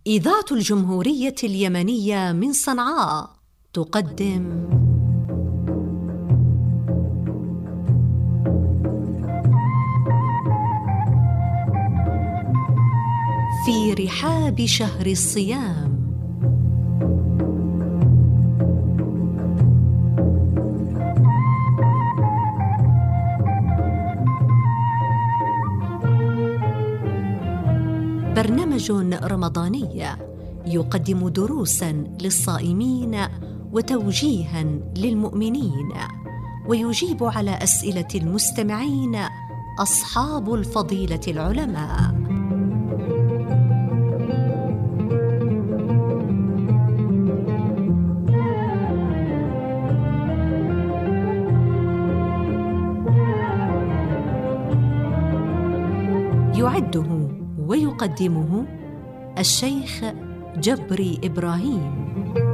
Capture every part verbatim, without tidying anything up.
إذاعة الجمهورية اليمنية من صنعاء تقدم في رحاب شهر الصيام. برنامج رمضاني يقدم دروساً للصائمين وتوجيهاً للمؤمنين، ويجيب على أسئلة المستمعين أصحاب الفضيلة العلماء. يعده ويقدمه الشيخ جبري إبراهيم.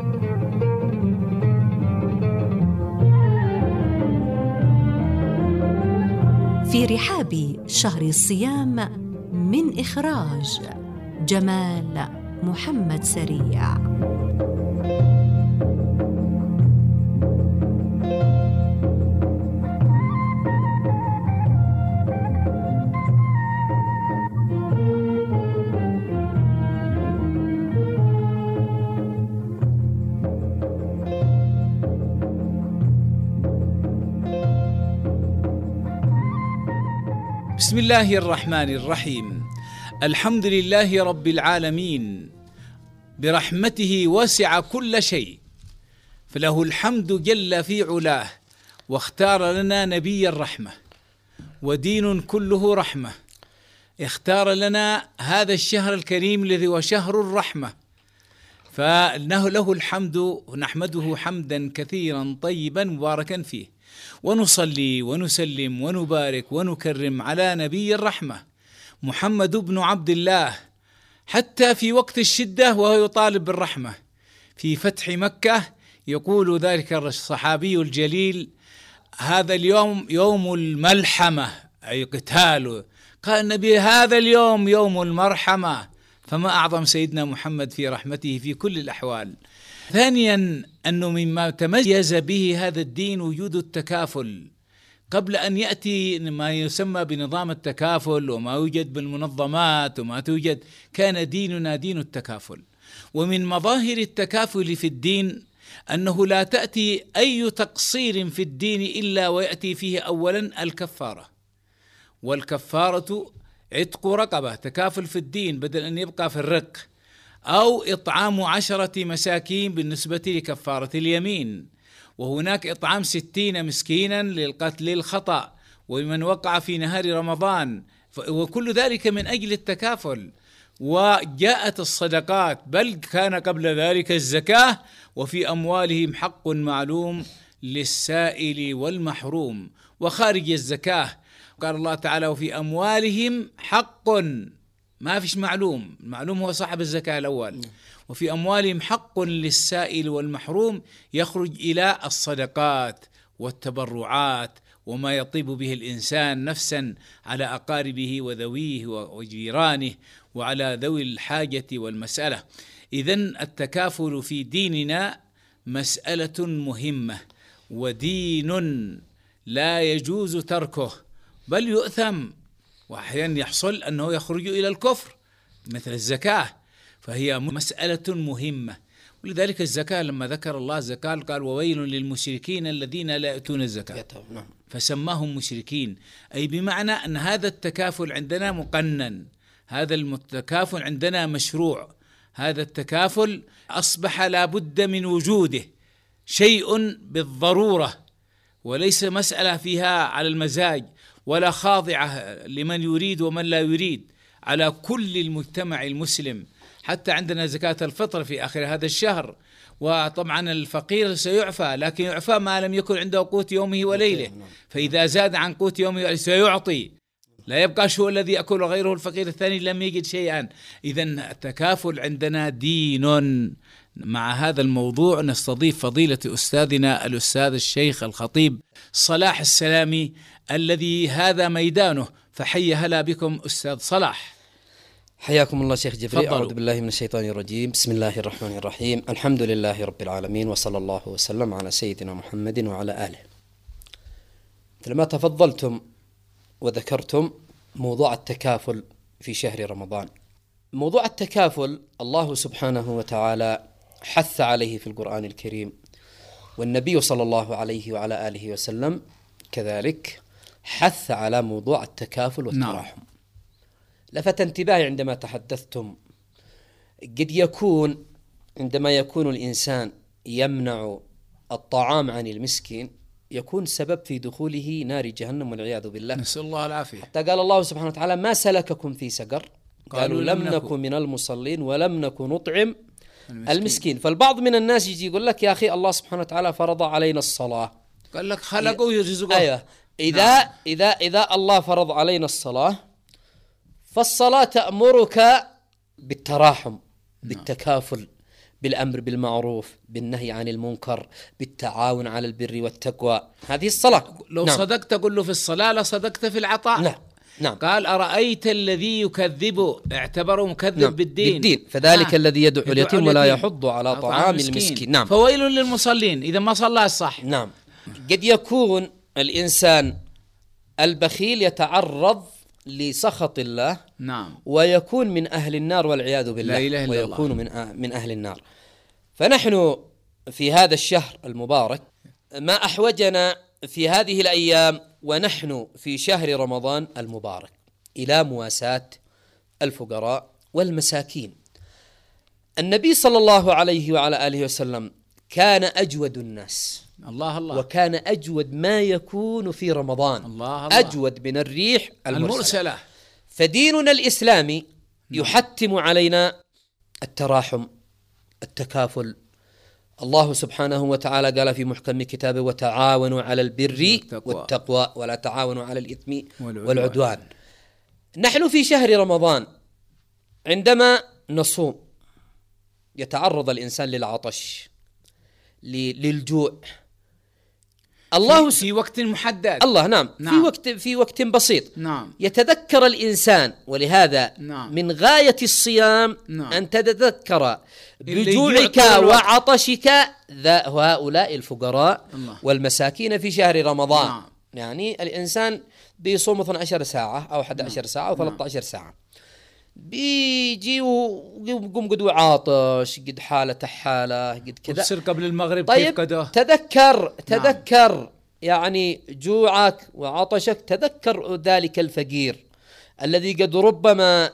في رحاب شهر الصيام، من إخراج جمال محمد سريع. بسم الله الرحمن الرحيم. الحمد لله رب العالمين، برحمته وسع كل شيء، فله الحمد جل في علاه، واختار لنا نبي الرحمة ودين كله رحمة. اختار لنا هذا الشهر الكريم الذي هو شهر الرحمة، فله له الحمد، ونحمده حمدا كثيرا طيبا مباركا فيه، ونصلي ونسلم ونبارك ونكرم على نبي الرحمة محمد بن عبد الله، حتى في وقت الشدة وهو يطالب بالرحمة. في فتح مكة يقول ذلك الصحابي الجليل: هذا اليوم يوم الملحمة، أي قتال. قال النبي: هذا اليوم يوم المرحمة. فما أعظم سيدنا محمد في رحمته في كل الأحوال. ثانيا، أنه مما تميز به هذا الدين وجود التكافل. قبل أن يأتي ما يسمى بنظام التكافل وما يوجد بالمنظمات وما توجد، كان ديننا دين التكافل. ومن مظاهر التكافل في الدين أنه لا تأتي أي تقصير في الدين إلا ويأتي فيه أولا الكفارة، والكفارة عتق رقبة. تكافل في الدين بدل أن يبقى في الرق، أو إطعام عشرة مساكين بالنسبة لكفارة اليمين، وهناك إطعام ستين مسكينا للقتل الخطأ ومن وقع في نهار رمضان، وكل ذلك من أجل التكافل. وجاءت الصدقات، بل كان قبل ذلك الزكاة: وفي أموالهم حق معلوم للسائل والمحروم. وخارج الزكاة قال الله تعالى: وفي أموالهم حق، ما فيش معلوم، المعلوم هو صاحب الزكاة الأول. وفي أموالهم حق للسائل والمحروم، يخرج إلى الصدقات والتبرعات وما يطيب به الإنسان نفسا على أقاربه وذويه وجيرانه وعلى ذوي الحاجة والمسألة. إذن التكافل في ديننا مسألة مهمة، ودين لا يجوز تركه، بل يؤثم، وأحيانا يحصل أنه يخرج إلى الكفر مثل الزكاة. فهي مسألة مهمة، ولذلك الزكاة لما ذكر الله الزكاة قال: وويل للمشركين الذين لا يؤتون الزكاة، فسماهم مشركين. أي بمعنى أن هذا التكافل عندنا مقنن، هذا التكافل عندنا مشروع، هذا التكافل أصبح لا بد من وجوده، شيء بالضرورة، وليس مسألة فيها على المزاج ولا خاضعة لمن يريد ومن لا يريد، على كل المجتمع المسلم. حتى عندنا زكاة الفطر في آخر هذا الشهر، وطبعا الفقير سيعفى، لكن يعفى ما لم يكن عنده قوت يومه وليله، فإذا زاد عن قوت يومه سيعطي، لا يبقى شو الذي يأكل غيره الفقير الثاني لم يجد شيئا. إذن التكافل عندنا دين. مع هذا الموضوع نستضيف فضيلة أستاذنا الأستاذ الشيخ الخطيب صلاح السلامي، الذي هذا ميدانه، فحي هلا بكم أستاذ صلاح. حياكم الله شيخ جبريل. فضلوا. أعوذ بالله من الشيطان الرجيم. بسم الله الرحمن الرحيم. الحمد لله رب العالمين، وصلى الله وسلم على سيدنا محمد وعلى آله. مثل ما تفضلتم وذكرتم موضوع التكافل في شهر رمضان. موضوع التكافل الله سبحانه وتعالى حث عليه في القرآن الكريم، والنبي صلى الله عليه وعلى آله وسلم كذلك حث على موضوع التكافل والتراحم. نعم. لفت انتباهي عندما تحدثتم، قد يكون عندما يكون الإنسان يمنع الطعام عن المسكين يكون سبب في دخوله نار جهنم والعياذ بالله، نسأل الله العافية. حتى قال الله سبحانه وتعالى: ما سلككم في سقر؟ قالوا لم نكن من المصلين ولم نكن نطعم المسكين. المسكين. فالبعض من الناس يجي يقول لك: يا أخي الله سبحانه وتعالى فرض علينا الصلاة. قال لك خلقوا يرزقوا. أيوة. إذا نعم. إذا إذا الله فرض علينا الصلاة، فالصلاة تأمرك بالتراحم، بالتكافل، بالأمر بالمعروف، بالنهي عن المنكر، بالتعاون على البر والتقوى. هذه الصلاة. لو نعم. صدقت تقول له في الصلاة لصدقت في العطاء. نعم. نعم. قال: أرأيت الذي يكذب، اعتبره مكذب نعم. بالدين. بالدين فذلك آه. الذي يدعو اليتيم ولا يحض على طعام المسكين. المسكين. نعم. فويل للمصلين إذا ما صلى الصح. نعم. قد يكون الإنسان البخيل يتعرض لسخط الله. نعم. ويكون من أهل النار والعياذ بالله. لا إله إلا ويكون الله. من أه من أهل النار. فنحن في هذا الشهر المبارك ما أحوجنا في هذه الأيام ونحن في شهر رمضان المبارك إلى مواساة الفقراء والمساكين. النبي صلى الله عليه وعلى آله وسلم كان أجود الناس. الله الله. وكان أجود ما يكون في رمضان. الله الله. أجود من الريح المرسلة, المرسلة. فديننا الإسلامي يحتم علينا التراحم، التكافل. الله سبحانه وتعالى قال في محكم كتابه: وتعاونوا على البر والتقوى, والتقوى ولا تعاونوا على الإثم والعدوان. والعدوان. نحن في شهر رمضان عندما نصوم يتعرض الإنسان للعطش، للجوع. الله في, في وقت محدد. الله نعم. نعم. في وقت في وقت بسيط. نعم. يتذكر الإنسان، ولهذا نعم. من غاية الصيام نعم. أن تتذكر بجوعك وعطشك هؤلاء الفقراء الله. والمساكين في شهر رمضان. نعم. يعني الإنسان بيصوم اثنتي عشرة ساعة أو أحد عشر ساعة أو ثلاثة عشر ساعة، بيجي ويقوم قد عاطش، قد حالته حالة، قد كذا. وتصير قبل المغرب. طيب كيف كده؟ تذكر تذكر نعم. يعني جوعك وعطشك. تذكر ذلك الفقير الذي قد ربما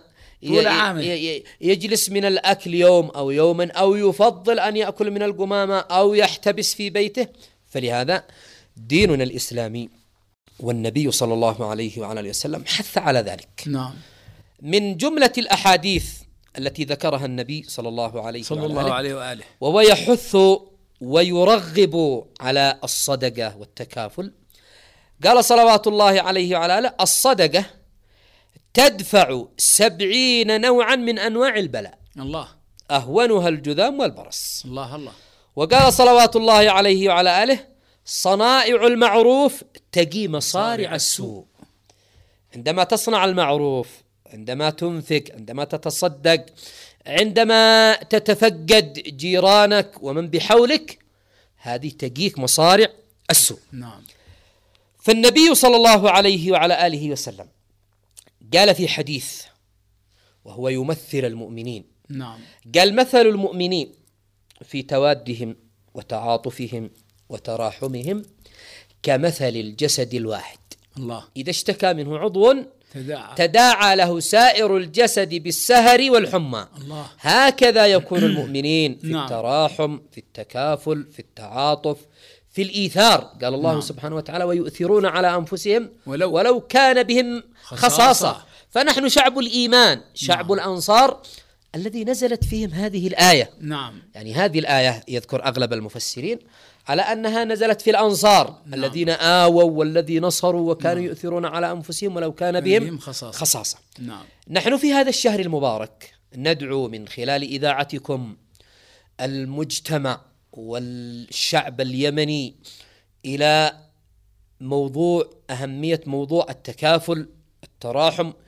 يجلس من الأكل يوم أو يوما، أو يفضل أن يأكل من القمامة أو يحتبس في بيته. فلهذا ديننا الإسلامي والنبي صلى الله عليه وعلى آله وسلم حث على ذلك. نعم. من جملة الأحاديث التي ذكرها النبي صلى الله عليه صلى الله عليه وآله وهو يحث ويرغب على الصدقة والتكافل. قال صلوات الله عليه وعلى آله: الصدقة تدفع سبعين نوعا من أنواع البلاء. الله. أهونها الجذام والبرص. الله الله. وقال صلوات الله عليه وعلى آله: صنائع المعروف تقي مصارع السوء. عندما تصنع المعروف، عندما تنفق، عندما تتصدق، عندما تتفقد جيرانك ومن بحولك، هذه تقيك مصارع السوء. نعم. فالنبي صلى الله عليه وعلى آله وسلم قال في حديث وهو يمثل المؤمنين. نعم. قال: مثل المؤمنين في توادهم وتعاطفهم وتراحمهم كمثل الجسد الواحد. الله. إذا اشتكى منه عضو تداعى, تداعى له سائر الجسد بالسهر والحمى. الله. هكذا يكون المؤمنين في نعم. التراحم، في التكافل، في التعاطف، في الإيثار. قال الله نعم. سبحانه وتعالى: ويؤثرون على أنفسهم ولو, ولو كان بهم خصاصة. خصاصة. فنحن شعب الإيمان، شعب نعم. الأنصار الذي نزلت فيهم هذه الآية. نعم. يعني هذه الآية يذكر أغلب المفسرين على أنها نزلت في الأنصار. نعم. الذين آووا والذي نصروا وكانوا نعم. يؤثرون على أنفسهم ولو كان بهم خصاصة, خصاصة. نعم. نحن في هذا الشهر المبارك ندعو من خلال إذاعتكم المجتمع والشعب اليمني إلى موضوع أهمية موضوع التكافل، التراحم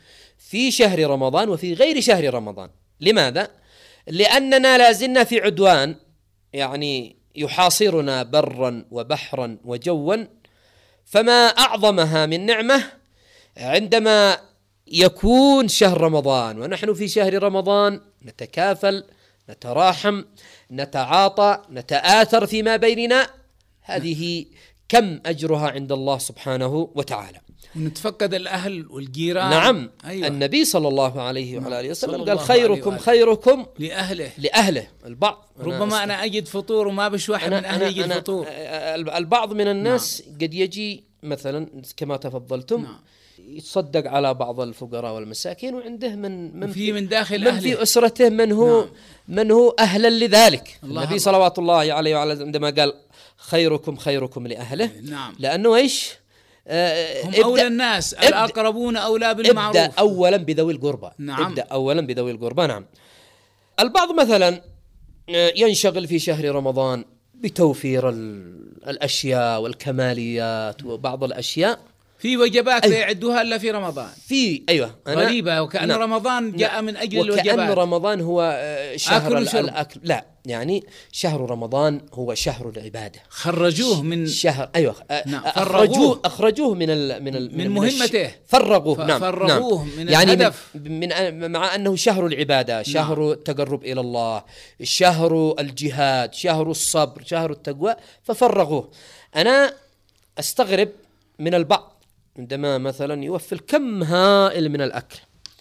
في شهر رمضان وفي غير شهر رمضان. لماذا؟ لأننا لازلنا في عدوان يعني يحاصرنا برا وبحرا وجوا، فما أعظمها من نعمة عندما يكون شهر رمضان ونحن في شهر رمضان نتكافل، نتراحم، نتعاطى، نتآثر فيما بيننا. هذه كم أجرها عند الله سبحانه وتعالى. ونتفقد الأهل والجيران. نعم. أيوة. النبي صلى الله عليه وعلى آله وسلم قال خيركم خيركم لأهله لأهله. البعض ربما أنا, أنا أجد فطور وما بش واحد من أهلي يجد أنا فطور. البعض من الناس نعم. قد يجي مثلا كما تفضلتم نعم. يتصدق على بعض الفقراء والمساكين وعنده من من في من داخل من أهله في أسرته من هو نعم. من هو أهلا لذلك. النبي صلوات الله عليه وعلى عندما قال خيركم خيركم لأهله نعم. لأنه إيش آه هم أولى الناس الأقربون أولى بالمعروف. ابدأ أولا بذوي القربى نعم. ابدأ أولا بذوي القربى. نعم. البعض مثلا ينشغل في شهر رمضان بتوفير الأشياء والكماليات وبعض الأشياء في وجبات أيوة. لا يعدوها إلا في رمضان. في أيوة غريبة وكأن نعم. رمضان جاء نعم. من أجل وكأن الوجبات. وكأن رمضان هو شهر أكل الأكل. لا يعني شهر رمضان هو شهر العبادة. خرجوه من شهر أيوة نعم. أخرجوه أخرجوه من ال من ال من, من مهمته. فرغوه نعم. فرغوه نعم. من يعني الهدف. من, من مع أنه شهر العبادة، شهر نعم. التقرب إلى الله، شهر الجهاد، شهر الصبر، شهر التقوى، ففرغوه. أنا أستغرب من البعض عندما مثلا يوفر كم هائل من الأكل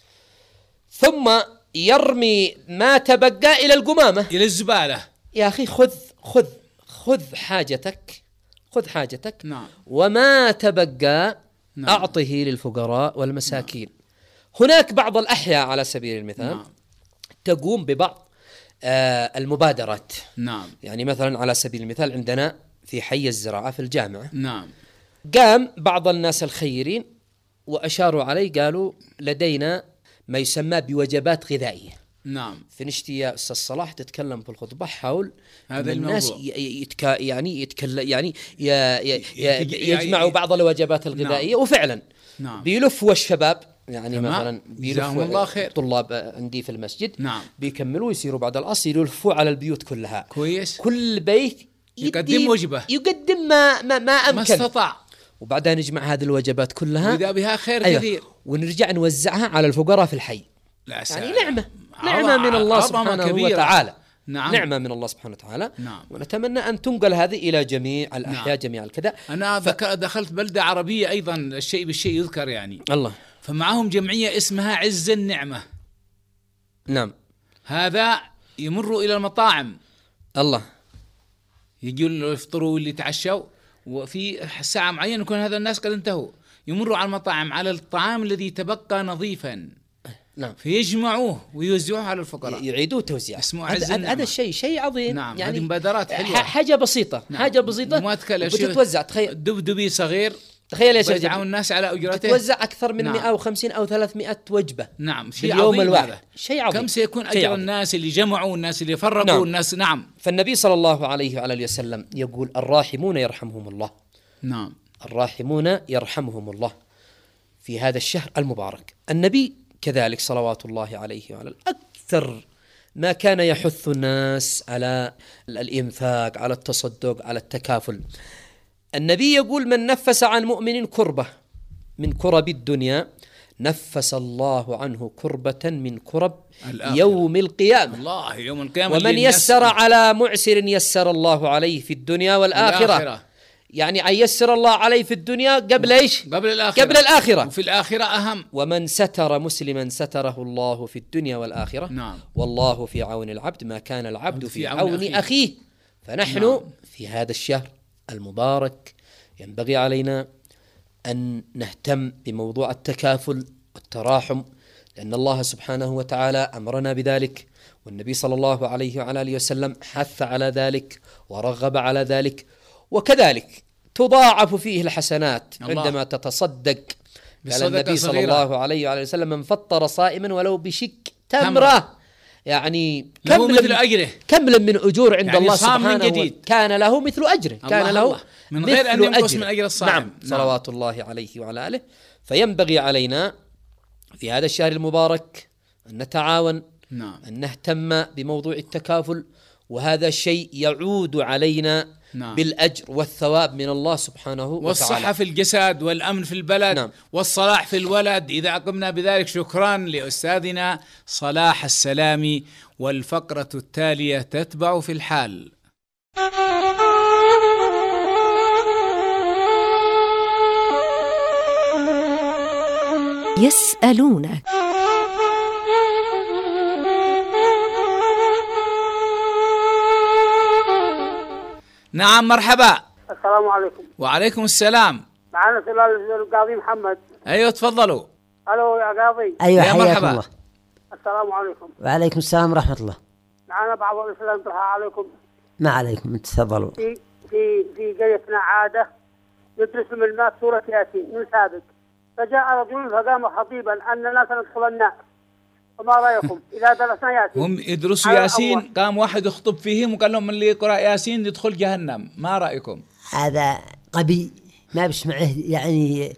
ثم يرمي ما تبقى إلى القمامة، إلى الزبالة. يا أخي خذ خذ خذ حاجتك خذ حاجتك نعم. وما تبقى نعم. أعطه للفقراء والمساكين. نعم. هناك بعض الأحياء على سبيل المثال نعم. تقوم ببعض آه المبادرات. نعم. يعني مثلا على سبيل المثال عندنا في حي الزراعة في الجامعة نعم. قام بعض الناس الخيرين وأشاروا عليه، قالوا لدينا ما يسمى بوجبات غذائية. نعم. فنشتي يا أستاذ صلاح تتكلم في الخطبة حول هذا الناس يتكا يعني يتكلم يعني يجمعوا بعض الوجبات الغذائية. نعم. وفعلا نعم. بيلفوا الشباب يعني تمام. مثلا بيلفوا طلاب عندي في المسجد نعم. بيكملوا يصيروا بعد العصر يلفوا على البيوت كلها. كويس. كل بيت يقدم وجبة، يقدم ما ما, ما أمكن، ما استطاع، وبعدين نجمع هذه الوجبات كلها وإذا بها خير أيوة. كثير، ونرجع نوزعها على الفقراء في الحي. لا يعني نعمة نعمة من الله سبحانه كبيرة. وتعالى. نعم. نعمة من الله سبحانه وتعالى. نعم. ونتمنى أن تنقل هذه إلى جميع الأحياء. نعم. جميع الكذا. أنا ف... دخلت بلدة عربية أيضا، الشيء بالشيء يذكر يعني الله، فمعهم جمعية اسمها عز النعمة. نعم. هذا يمروا إلى المطاعم، الله، يجوا يفطروا واللي يتعشوا، وفي ساعة معينة يكون هذا الناس قد انتهوا، يمروا على المطاعم على الطعام الذي تبقى نظيفا. نعم. فيجمعوه ويوزعوه على الفقراء، يعيدوه توزيع. اسمه عز النعمة. هذا الشيء شيء عظيم. نعم. يعني هذه مبادرات حلوة، حاجة بسيطة. نعم. حاجة بسيطة وتتوزع. تخيل دبدبي صغير، تخيل يا شيخ، يدعون الناس على أجرته، تتوزع أكثر من. نعم. مئة وخمسين أو ثلاثمئة وجبة. نعم. شيء اليوم عظيم الواحد. هذا. شيء عظيم. كم سيكون أجر عظيم. الناس اللي جمعوا، الناس اللي فرقوا. نعم. الناس. نعم. فالنبي صلى الله عليه وعلى اله وسلم يقول الراحمون يرحمهم الله. نعم. الراحمون يرحمهم الله في هذا الشهر المبارك. النبي كذلك صلوات الله عليه وعلى أكثر ما كان يحث الناس على الإنفاق، على التصدق، على التكافل. النبي يقول من نفس عن مؤمن كربة من كرب الدنيا نفس الله عنه كربة من كرب الآخرة. يوم القيامة. الله، يوم القيامة. ومن يسر على معسر يسر الله عليه في الدنيا والآخرة. الآخرة. يعني أن يسر الله عليه في الدنيا قبل إيش؟ قبل الآخرة. قبل الآخرة. وفي الآخرة أهم. ومن ستر مسلما ستره الله في الدنيا والآخرة. نعم. والله في عون العبد ما كان العبد في, في عون, عون أخيه. أخيه. فنحن نعم. في هذا الشهر المبارك ينبغي علينا أن نهتم بموضوع التكافل والتراحم، لأن الله سبحانه وتعالى أمرنا بذلك، والنبي صلى الله عليه وعلى آله وسلم حث على ذلك ورغب على ذلك. وكذلك تضاعف فيه الحسنات الله. عندما تتصدق. قال النبي صلى الله عليه وعلى وسلم من فطر صائما ولو بشك تمرة، يعني كم مثل أجره، كم من أجور عند يعني الله سبحانه وتعالى، كان له مثل أجره، كان له الله. من غير أن ينقص من أجر الصائم. نعم. نعم. صلوات الله عليه وعلى آله. فينبغي علينا في هذا الشهر المبارك أن نتعاون، نعم. أن نهتم بموضوع التكافل، وهذا الشيء يعود علينا نعم. بالأجر والثواب من الله سبحانه وتعالى، والصحة في الجسد والأمن في البلد نعم. والصلاح في الولد إذا قمنا بذلك. شكرا لأستاذنا صلاح السلامي. والفقرة التالية تتبع في الحال. يسألونك. نعم مرحبا. السلام عليكم. وعليكم السلام. معنا سؤال القاضي محمد. أيوة تفضلوا. ألو يا قاضي. أيوة يا حياكم مرحبا. الله. السلام عليكم. وعليكم السلام ورحمة الله. معنا بعض الإسلام طرحها عليكم. ما عليكم تفضلوا. في في في قريتنا عادة ندرس من الماء سورة ياسين من سابق، فجاء رجل فقام خطيبا أن الناس ندخل النار، وما رأيكم إذا درسنا ياسين؟ هم يدرسوا ياسين، قام واحد يخطب فيهم وقال لهم من اللي يقرأ ياسين يدخل جهنم، ما رأيكم؟ هذا قبي ما بش معه يعني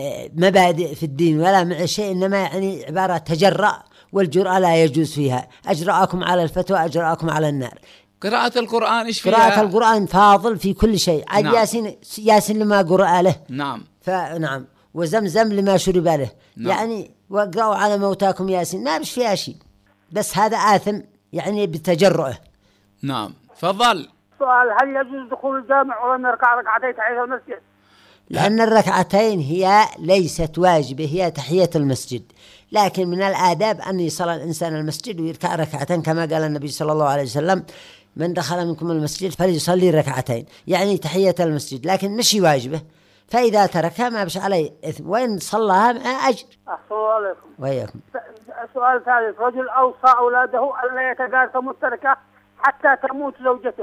مبادئ في الدين ولا معه شيء، إنما يعني عبارة تجرأ، والجرأة لا يجوز فيها. أجرأكم على الفتوى أجرأكم على النار. قراءة القرآن إيش فيها؟ قراءة القرآن فاضل في كل شيء. عاد نعم. ياسين ياسين لما قرأ له نعم فنعم، وزمزم لما شرب له نعم. يعني وقرأوا على موتاكم ياسين، ما بش فيها شيء، بس هذا آثم يعني بتجرؤه. نعم فضل. سؤال: هل يجوز دخول الجامع ولم يركع ركعتين تحية المسجد؟ لأن الركعتين هي ليست واجبة، هي تحية المسجد، لكن من الآداب أن يصل الإنسان المسجد ويركع ركعتين، كما قال النبي صلى الله عليه وسلم: من دخل منكم المسجد فليصلي ركعتين، يعني تحية المسجد، لكن مش واجبة، فإذا تركها ما بش عليه إثم، وإن صلىها مع أجر. أحسن الله عليكم. وإياكم. سؤال ثالث: رجل أوصى أولاده ألا يتقاسموا التركة حتى تموت زوجته.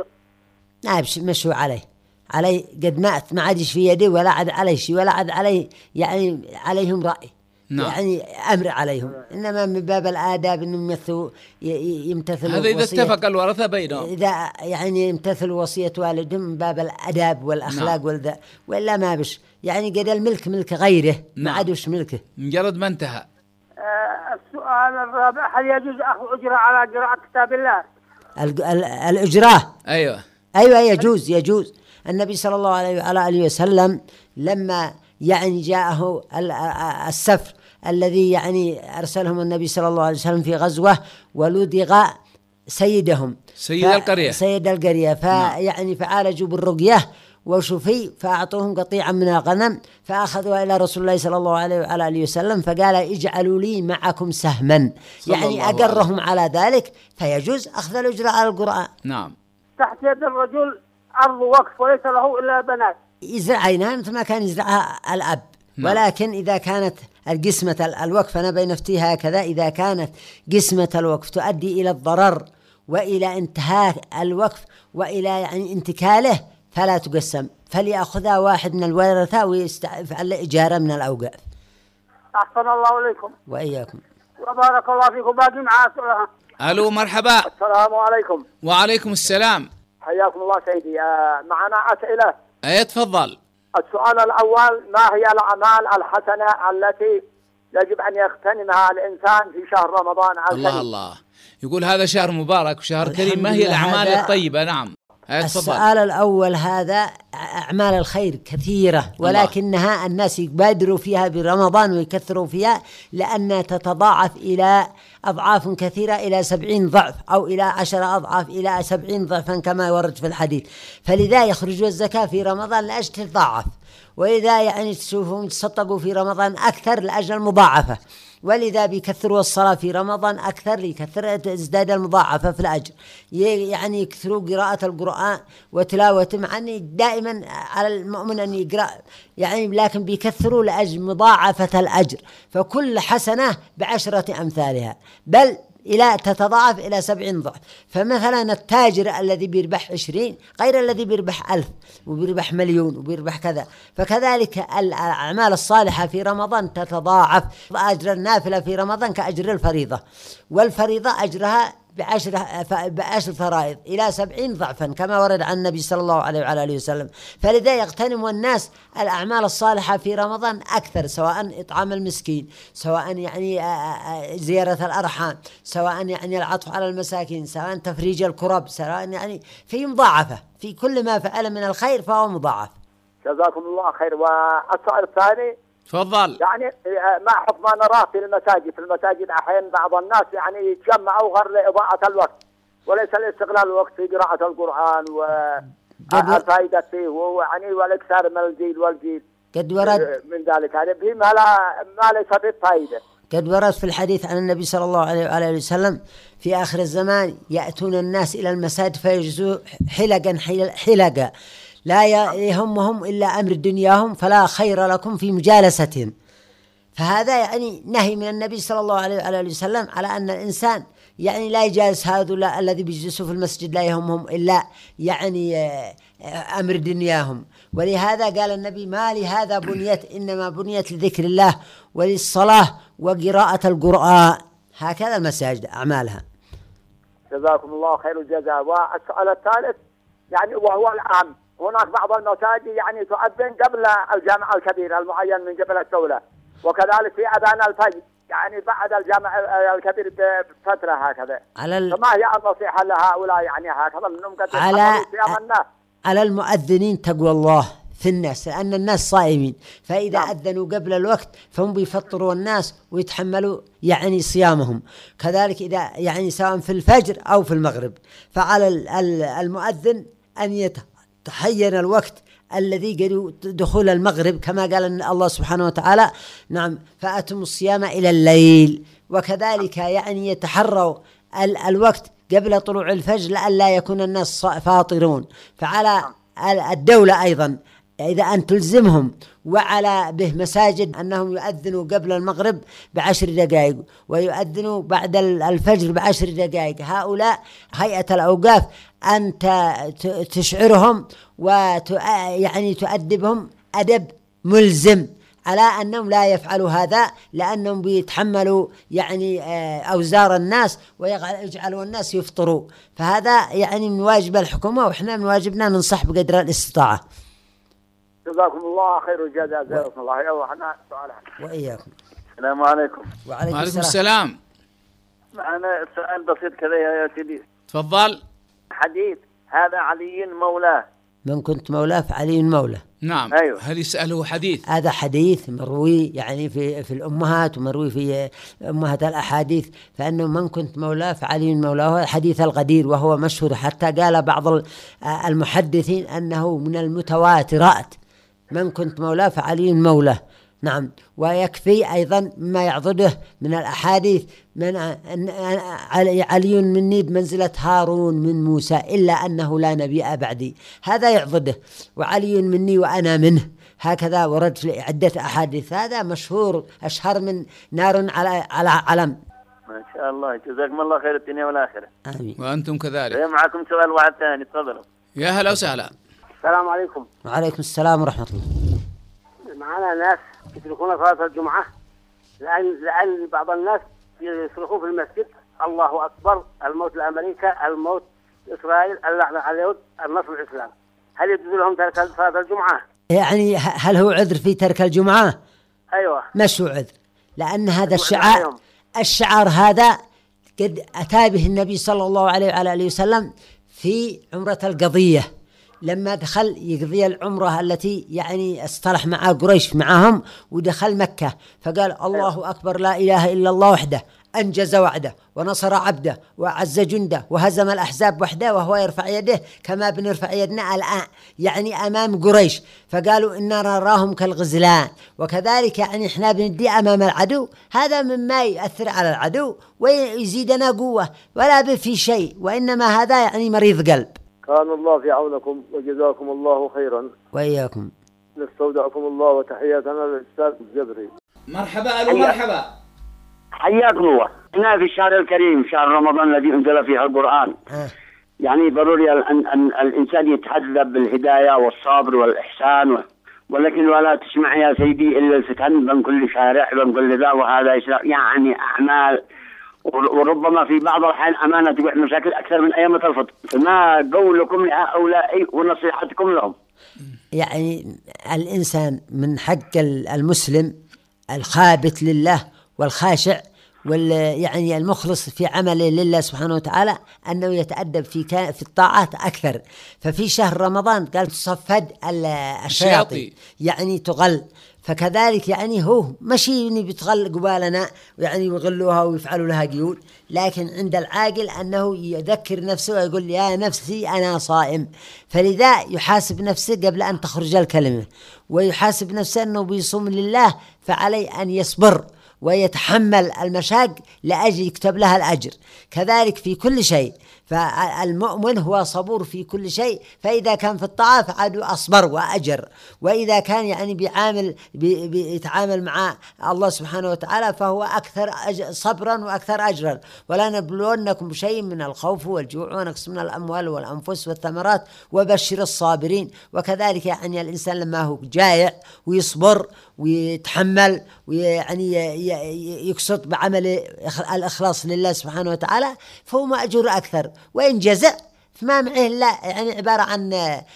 لا بش مشوا عليه عليه قد مات، ما عادش في يده ولا عاد عليه شيء ولا عاد عليه يعني عليهم رأي. نعم. يعني أمر عليهم، إنما من باب الآداب إنهم يمثلوا يمتثلوا. هذا إذا اتفق الورثة بينهم، إذا يعني يمتثلوا وصية والدهم من باب الآداب والأخلاق. نعم. والذا ولا ما بش يعني قد الملك ملك غيره. نعم. ما عادوش ملكه مجرد ما انتهى. آه السؤال الرابع: هل يجوز أخذ أجرة على قراءة كتاب الله؟ الأجرة أيوة أيوة يجوز يجوز. النبي صلى الله عليه وعلى آله وسلم لما يعني جاءه السفر الذي يعني أرسلهم النبي صلى الله عليه وسلم في غزوة، ولدغ سيدهم سيد القرية سيد القرية فيعني فعالجوا بالرقية وشفي، فأعطوهم قطيعا من الغنم، فأخذوا إلى رسول الله صلى الله عليه وعلى آله وسلم فقال: اجعلوا لي معكم سهما، يعني أقرهم على ذلك، فيجوز أخذ الأجرة على القرآن. نعم. تحت يد الرجل أرض وقف وليس له إلا بنات، يزرعينها مثل ما كان يزرعها الأب. نعم. ولكن إذا كانت القسمة الوقف، أنا بنفتي هكذا، إذا كانت قسمة الوقف تؤدي إلى الضرر وإلى انتهاء الوقف وإلى يعني انتكاله فلا تقسم، فليأخذها واحد من الورثة ويفعل إجارة من الأوقاف. أحسن الله عليكم. وإياكم. وبارك الله فيكم. باقي معاه سؤال. ألو مرحبا. السلام عليكم. وعليكم السلام. حياكم الله سيدي. معنا أسئلة. أي تفضل. السؤال الأول: ما هي الأعمال الحسنة التي يجب أن يغتنمها الإنسان في شهر رمضان الكريم؟ الله الله، يقول هذا شهر مبارك وشهر كريم، ما هي الأعمال الطيبة؟ نعم. السؤال الأول هذا أعمال الخير كثيرة، ولكنها الله. الناس يبادروا فيها برمضان ويكثروا فيها، لأنها تتضاعف إلى أضعاف كثيرة، إلى سبعين ضعف أو إلى عشر أضعاف إلى سبعين ضعفا كما ورد في الحديث. فلذا يخرجوا الزكاة في رمضان لأجل تضاعف، وإذا يعني تشوفون يتصدقوا في رمضان أكثر لأجل المضاعفة، ولذا بيكثروا الصلاة في رمضان أكثر ليكثر تزداد المضاعفة في الأجر. يعني يكثروا قراءة القرآن وتلاوته، مع أن دائما على المؤمن أن يقرأ يعني، لكن بيكثروا لأجل مضاعفة الأجر، فكل حسنة بعشرة أمثالها، بل إلى تتضاعف إلى سبعين ضعف. فمثلا التاجر الذي بيربح عشرين غير الذي بيربح ألف وبيربح مليون وبيربح كذا. فكذلك الأعمال الصالحة في رمضان تتضاعف. أجر النافلة في رمضان كأجر الفريضة، والفريضة أجرها بعشر بعشر فرائض إلى سبعين ضعفا كما ورد عن النبي صلى الله عليه وعلى آله وسلم. فلذا يغتنم الناس الأعمال الصالحة في رمضان أكثر، سواء إطعام المسكين، سواء يعني زيارة الأرحام، سواء يعني العطف على المساكين، سواء تفريج الكرب، سواء يعني في مضاعفة في كل ما فعل من الخير فهو مضاعف. جزاكم الله خير. والسؤال الثاني تفضل. يعني ما حكم ما نراه في المساجد في المساجد أحيانا بعض الناس يعني يتجمعوا غير لإضاءة الوقت وليس لاستغلال الوقت في قراءة القرآن والفائدة فيه ويعني والإكثار من الجيل والجيل قد ورد من ذلك يعني به ما لا ما ليس بالفائدة. قد ورد في الحديث عن النبي صلى الله عليه وعلى آله وسلم في آخر الزمان يأتون الناس إلى المساجد فيجلسوا حلقا حلقا لا يهمهم إلا أمر دنياهم فلا خير لكم في مجالستهم. فهذا يعني نهي من النبي صلى الله عليه وعلى آله وسلم على أن الإنسان يعني لا يجالس هذا الذي بيجلسوا في المسجد لا يهمهم إلا يعني أمر دنياهم. ولهذا قال النبي ما لهذا بنيت إنما بنيت لذكر الله وللصلاة وقراءة القرآن. هكذا المساجد أعمالها. جزاكم الله خير الجزاء. والسؤال الثالث يعني وهو الأهم، هناك بعض المساجد يعني تؤذن قبل الجامع الكبير المعين من قبل الدولة، وكذلك في أذان الفجر يعني بعد الجامع الكبير بفترة هكذا. على ال... فما هي النصيحة لهؤلاء يعني هكذا منهم قد على على المؤذنين تقوى الله في الناس لأن الناس صائمين، فإذا نعم. أذنوا قبل الوقت فهم بيفطروا الناس ويتحملوا يعني صيامهم. كذلك إذا يعني سواء في الفجر أو في المغرب فعلى المؤذن أن يتحين الوقت الذي قالوا دخول المغرب كما قال الله سبحانه وتعالى نعم فأتموا الصيام إلى الليل. وكذلك يعني يتحروا ال الوقت قبل طلوع الفجر لئلا يكون الناس فاطرون. فعلى الدولة أيضا إذا أن تلزمهم وعلى به مساجد أنهم يؤذنوا قبل المغرب بعشر دقائق ويؤذنوا بعد الفجر بعشر دقائق. هؤلاء هيئة الأوقاف أن تشعرهم ويعني تؤدبهم أدب ملزم على أنهم لا يفعلوا هذا لأنهم بيتحملوا يعني أوزار الناس ويجعلوا الناس يفطروا. فهذا يعني من واجب الحكومة وإحنا من واجبنا ننصح بقدر الاستطاعة. جزاكم الله خير الجزاء. جزاكم الله خير. وحنا سؤال وإياكم. السلام عليكم. وعليكم السلام. السلام. معنا سؤال بسيط كذا يا سيدي. تفضل. حديث هذا علي مولاه. من كنت مولاه فعلي مولاه. نعم. أيوه. هل يسأله حديث؟ هذا حديث مروي يعني في في الأمهات ومروي في أمهات الأحاديث فأنه من كنت مولاه فعلي مولاه. حديث الغدير وهو مشهور حتى قال بعض المحدثين أنه من المتواترات من كنت مولاه فعلي مولاه. نعم. ويكفي أيضا ما يعضده من الأحاديث من علي مني بمنزلة هارون من موسى إلا أنه لا نبي بعدي. هذا يعضده. وعلي مني وأنا منه. هكذا ورد في عدة أحاديث. هذا مشهور أشهر من نار على على علم. ما شاء الله. جزاكم الله خير الدنيا والآخرة. آمين. وأنتم كذلك. معكم سؤال واحد ثاني. تفضلوا. يا هلا وسهلا. السلام عليكم. وعليكم السلام ورحمة الله. معنا ناس يتركون صلاة الجمعة لأن لأن بعض الناس يصرخون في المسجد الله أكبر الموت لأمريكا الموت إسرائيل اللعنة على اليهود النصر الإسلام. هل يجوز لهم ترك صلاة الجمعة؟ يعني هل هو عذر في ترك الجمعة؟ أيوة. مش هو عذر لأن هذا الشعار الشعار هذا قد أتى به النبي صلى الله عليه وعلى آله وسلم في عمرة القضية لما دخل يقضي العمرة التي يعني اصطلح مع قريش معهم ودخل مكة فقال الله أكبر لا إله إلا الله وحده أنجز وعده ونصر عبده وعز جنده وهزم الأحزاب وحده وهو يرفع يده كما بنرفع يدنا الآن يعني أمام قريش. فقالوا إننا نراهم كالغزلان. وكذلك يعني إحنا بندي أمام العدو. هذا مما يؤثر على العدو ويزيدنا قوة ولا بفي شيء وإنما هذا يعني مريض قلب. كان الله في عونكم وجزاكم الله خيرا. وإياكم. نستودعكم الله وتحياتنا للأستاذ الجبري. مرحبا. ألو مرحبا. حياكم الله. هنا في الشهر الكريم شهر رمضان الذي أنزل فيه القرآن أه. يعني ضروري أن, أن الإنسان يتحدث بالهداية والصبر والإحسان و... ولكن ولا تسمع يا سيدي إلا الفتن بين كل شارع بين كل ذا وهذا يعني أعمال وربما في بعض الأحيان أمانة تقع مشاكل أكثر من أيام الفطر، فما قولكم لهؤلاء ونصيحتكم لهم؟ يعني الإنسان من حق المسلم الخابت لله والخاشع وال يعني المخلص في عمله لله سبحانه وتعالى أنه يتأدب في في الطاعات أكثر. ففي شهر رمضان قال تصفد الشياطين يعني تغل، فكذلك يعني هو مشي بتغل قبالنا يعني يغلوها ويفعلوا لها قيود، لكن عند العاقل أنه يذكر نفسه ويقول يا نفسي أنا صائم، فلذا يحاسب نفسه قبل أن تخرج الكلمة، ويحاسب نفسه أنه بيصوم لله فعليه أن يصبر ويتحمل المشاق لأجل يكتب لها الأجر. كذلك في كل شيء، فالمؤمن هو صبور في كل شيء، فإذا كان في الطاعة فعاد أصبر وأجر، وإذا كان يعني بيعامل بيتعامل مع الله سبحانه وتعالى فهو أكثر صبرا وأكثر أجرا. ولا نبلونكم بشيء من الخوف والجوع ونقص من الأموال والأنفس والثمرات وبشر الصابرين. وكذلك يعني الإنسان لما هو جائع ويصبر ويتحمل ويعني يقصد بعمل الإخلاص لله سبحانه وتعالى فهو مأجور أكثر. وإن جزع فما معه إلا يعني عبارة عن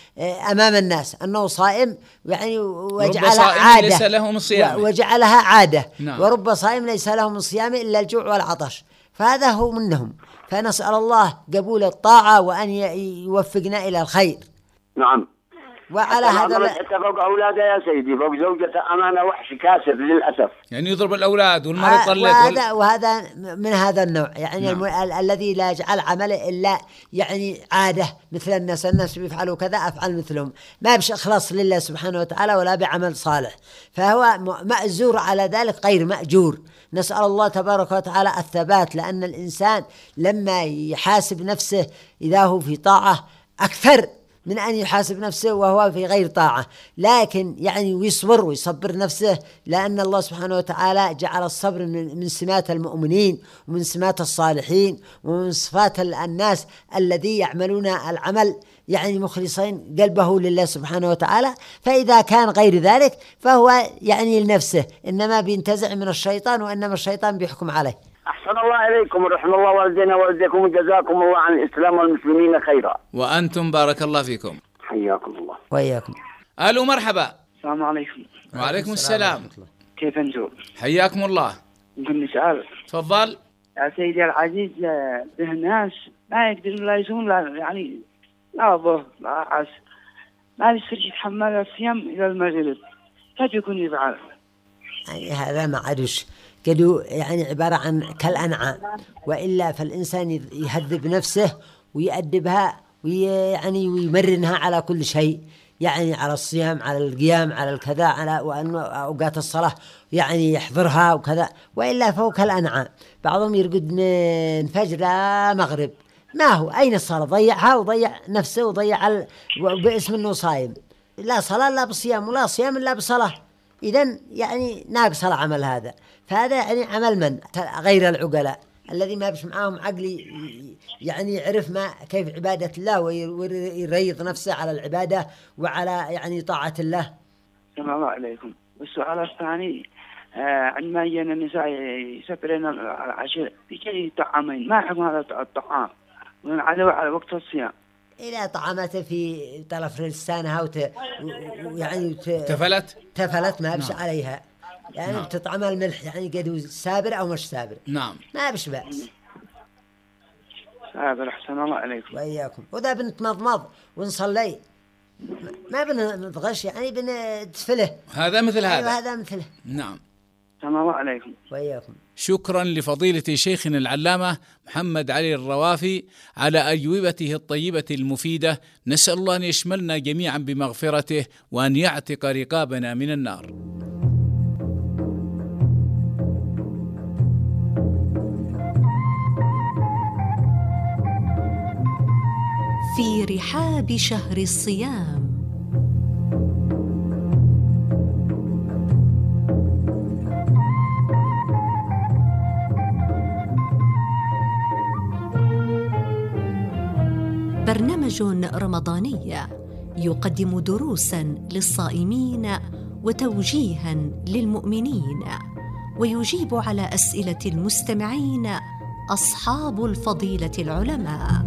أمام الناس أنه صائم يعني وجعلها عادة ليس له من صيام وجعلها عادة. نعم. ورب صائم ليس له من صيام إلا الجوع والعطش، فهذا هو منهم. فنسأل الله قبول الطاعة وأن يوفقنا إلى الخير. نعم. وعلى هذا فوق أولاده يا سيدي، فوق زوجته أمانة وحش كاسر للأسف، يعني يضرب الأولاد والمرأة يطلق وهذا, وهذا من هذا النوع يعني نعم. الم... الذي لا يجعل عمله إلا يعني عادة مثل الناس الناس بيفعلوا كذا أفعل مثلهم، ما بش إخلاص لله سبحانه وتعالى ولا بعمل صالح، فهو مأزور على ذلك غير مأجور. نسأل الله تبارك وتعالى الثبات، لأن الإنسان لما يحاسب نفسه إذا هو في طاعة أكثر من أن يحاسب نفسه وهو في غير طاعة، لكن يعني ويصبر ويصبر نفسه، لأن الله سبحانه وتعالى جعل الصبر من سمات المؤمنين ومن سمات الصالحين ومن صفات الناس الذي يعملون العمل يعني مخلصين قلبه لله سبحانه وتعالى. فإذا كان غير ذلك فهو يعني لنفسه، إنما بينتزع من الشيطان وإنما الشيطان بيحكم عليه. أحسن الله إليكم ورحمة الله والدينا والديكم وجزاكم الله عن الإسلام والمسلمين خيرا. وأنتم بارك الله فيكم. حياكم الله. وإياكم. ألو مرحبا. السلام عليكم. وعليكم السلام. كيف أنتم؟ حياكم الله. يمكن نسأل. تفضل. يا سيدي العزيز، به ناس ما يقدرون لا يصومون لا يعني لا ظهر لا عصر، ما يصير يتحمل الصيام إلى المغرب، كيف يكون يفعل؟ يعني هذا ما عادش قالوا يعني عبارة عن كالأنعام، وإلا فالإنسان يهذب نفسه ويأدبها ويعني ويمرنها على كل شيء، يعني على الصيام على القيام على الكذا على وأن أوقات الصلاة يعني يحضرها وكذا، وإلا فهو كالأنعام. بعضهم يرقد من فجر مغرب، ما هو أين الصلاة؟ ضيعها وضيع نفسه وضيع ال... باسم أنه صايم، لا صلاة لا بصيام ولا صيام إلا بصلاة، إذن يعني ناقص العمل هذا. فهذا يعني عمل من غير العقلاء الذي ما بش معاهم عقل يعني يعرف ما كيف عبادة الله ويريض نفسه على العبادة وعلى يعني طاعة الله. السلام الله عليكم. والسؤال الثاني آه عندما يجينا النساء يسافرين العشاء بكي طعامين، ما حكم هذا الطعام على على وقت الصيام؟ إلى طعامته في طرف لسانها وت... يعني ت... تفلت تفلت ما بش نعم. عليها يعني نعم. بتطعم الملح يعني قد سابر أو مش سابر نعم ما بش بأس. سابر أحسن الله عليكم. وإياكم. وذا بنتمضمض ونصلي ما بنضغش يعني بنتفله، هذا مثل هذا. أيوة هذا مثله. نعم. السلام الله عليكم. وإياكم. شكرا لفضيلة شيخنا العلامة محمد علي الروافي على أجوبته الطيبة المفيدة. نسأل الله أن يشملنا جميعا بمغفرته وأن يعتق رقابنا من النار. في رحاب شهر الصيام. برنامج رمضاني يقدم دروسا للصائمين وتوجيها للمؤمنين، ويجيب على أسئلة المستمعين أصحاب الفضيلة العلماء.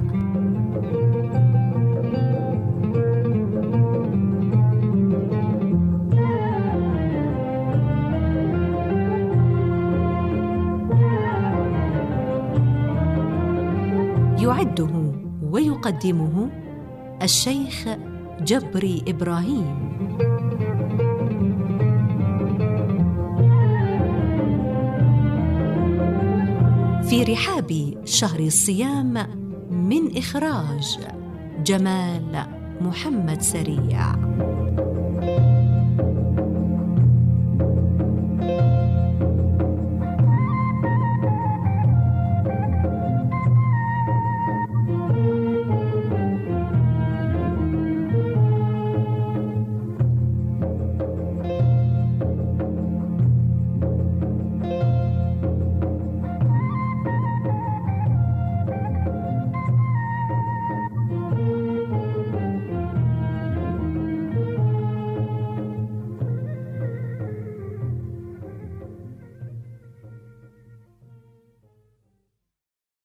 يعده ويقدمه الشيخ جبري إبراهيم. في رحاب شهر الصيام، من إخراج جمال محمد سريع.